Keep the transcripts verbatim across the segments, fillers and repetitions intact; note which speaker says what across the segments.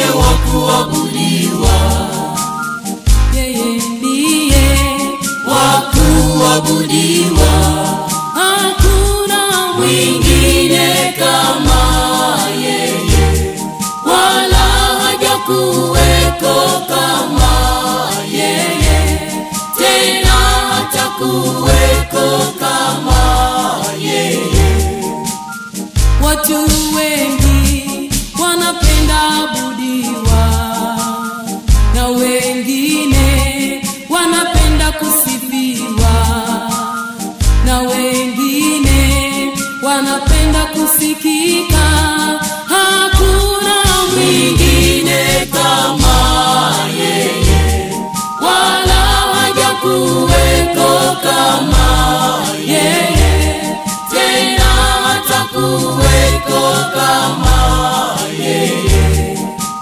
Speaker 1: ndiye wa kuabudiwa,
Speaker 2: yeye ndiye
Speaker 1: wa kuabudiwa.
Speaker 2: Hakuna
Speaker 1: Mwingine kama yeye, wala hajakuweko kama yeye, tena hatakuweko kama yeye.
Speaker 2: watu wengi wanapenda abudiwa, na wengine wanapenda kusifiwa, na wengine wanapenda kusikika. Hakuna
Speaker 1: Mwingine kama yeye, wala hajakuweko kama yeye, tena hatakuweko kama yeye.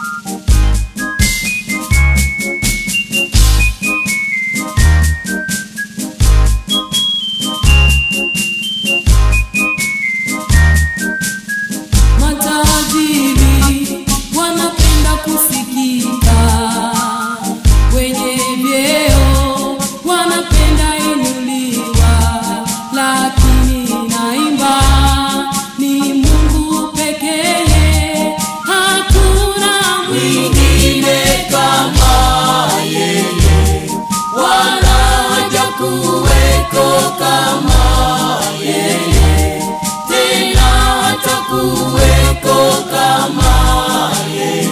Speaker 2: matajiri wanapenda kusikika, wenye vyeo wanapenda inuliwa, lakini naimba ni Mungu pekee. Hakuna
Speaker 1: Mwingine kama yeye, wala hajakuweko kama yeye, tena hatakuweko kama yeye.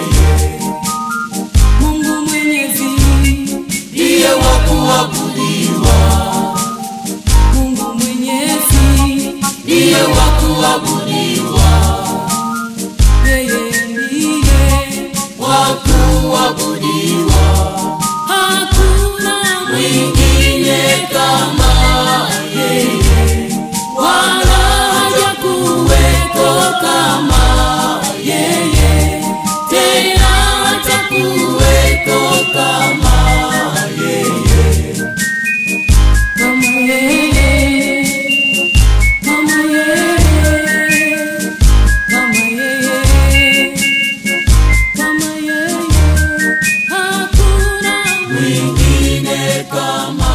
Speaker 2: Mungu Mwenyezi,
Speaker 1: Ndiye wa kuabudiwa,
Speaker 2: Mungu Mwenyezi,
Speaker 1: ndiye wa kuabudiwa,
Speaker 2: yeye ndiye
Speaker 1: wa kuabudiwa.
Speaker 2: hakuna
Speaker 1: Mwingine kama yeye, wala hajakuweko kama yeye, tena hatakuweko kama yeye.
Speaker 2: kama yeye, kama yeye, kama yeye, kama yeye, hakuna
Speaker 1: Mwingine kama